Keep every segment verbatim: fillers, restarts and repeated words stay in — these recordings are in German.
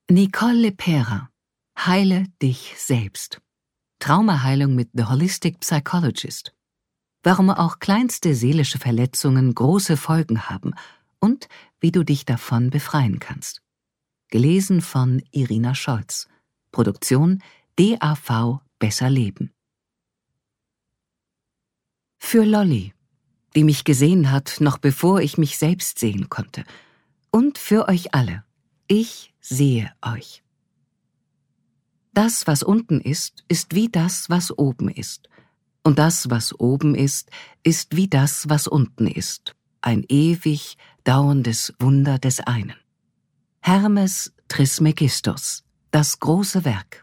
Nicole Lepera, Heile dich selbst. Traumaheilung mit The Holistic Psychologist. Warum auch kleinste seelische Verletzungen große Folgen haben und wie du dich davon befreien kannst. Gelesen von Irina Scholz. Produktion D A V Besser Leben. Für Lolli, die mich gesehen hat, noch bevor ich mich selbst sehen konnte. Und für euch alle. Ich sehe euch. Das, was unten ist, ist wie das, was oben ist. Und das, was oben ist, ist wie das, was unten ist. Ein ewig dauerndes Wunder des einen. Hermes Trismegistus, das große Werk.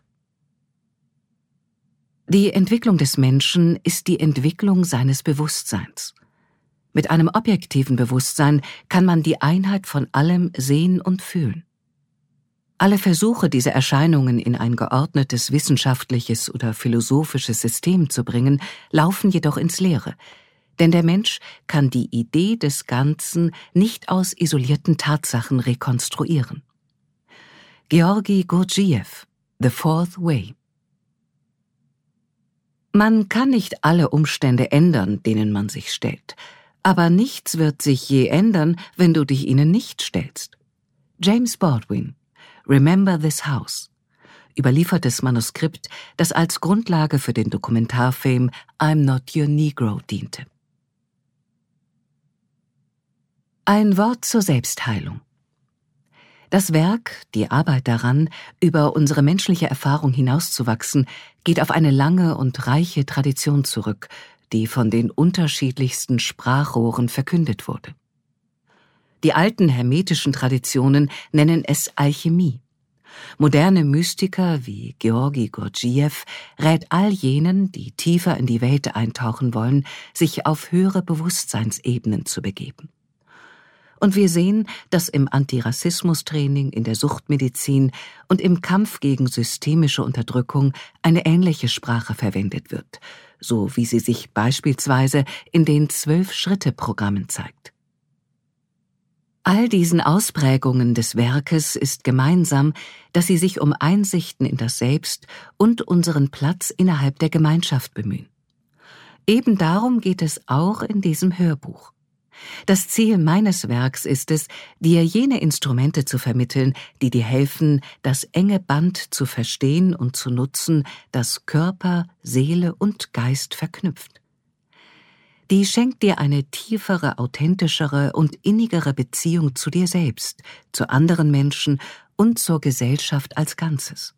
Die Entwicklung des Menschen ist die Entwicklung seines Bewusstseins. Mit einem objektiven Bewusstsein kann man die Einheit von allem sehen und fühlen. Alle Versuche, diese Erscheinungen in ein geordnetes wissenschaftliches oder philosophisches System zu bringen, laufen jedoch ins Leere, denn der Mensch kann die Idee des Ganzen nicht aus isolierten Tatsachen rekonstruieren. Georgi Gurdjieff, The Fourth Way. Man kann nicht alle Umstände ändern, denen man sich stellt, aber nichts wird sich je ändern, wenn du dich ihnen nicht stellst. James Baldwin, Remember This House. Überliefertes Manuskript, das als Grundlage für den Dokumentarfilm I'm Not Your Negro diente. Ein Wort zur Selbstheilung. Das Werk, die Arbeit daran, über unsere menschliche Erfahrung hinauszuwachsen, geht auf eine lange und reiche Tradition zurück, die von den unterschiedlichsten Sprachrohren verkündet wurde. Die alten hermetischen Traditionen nennen es Alchemie. Moderne Mystiker wie Georgi Gurdjieff rät all jenen, die tiefer in die Welt eintauchen wollen, sich auf höhere Bewusstseinsebenen zu begeben. Und wir sehen, dass im Antirassismus-Training, in der Suchtmedizin und im Kampf gegen systemische Unterdrückung eine ähnliche Sprache verwendet wird, so wie sie sich beispielsweise in den Zwölf-Schritte-Programmen zeigt. All diesen Ausprägungen des Werkes ist gemeinsam, dass sie sich um Einsichten in das Selbst und unseren Platz innerhalb der Gemeinschaft bemühen. Eben darum geht es auch in diesem Hörbuch. Das Ziel meines Werks ist es, dir jene Instrumente zu vermitteln, die dir helfen, das enge Band zu verstehen und zu nutzen, das Körper, Seele und Geist verknüpft. Die schenkt dir eine tiefere, authentischere und innigere Beziehung zu dir selbst, zu anderen Menschen und zur Gesellschaft als Ganzes.